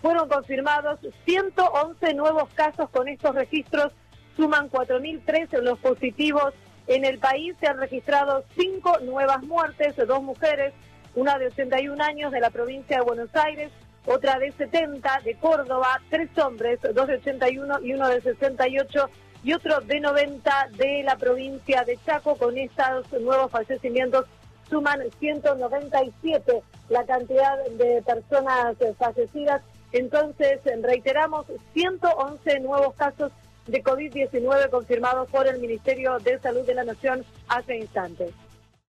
fueron confirmados 111 nuevos casos. Con estos registros suman 4.013 los positivos en el país. Se han registrado 5 nuevas muertes, 2 mujeres, una de 81 años de la provincia de Buenos Aires, otra de 70 de Córdoba, 3 hombres, 2 de 81 y uno de 68, y otro de 90 de la provincia de Chaco. Con estos nuevos fallecimientos suman 197 la cantidad de personas fallecidas. Entonces, reiteramos, 111 nuevos casos de COVID-19 confirmados por el Ministerio de Salud de la Nación hace instantes.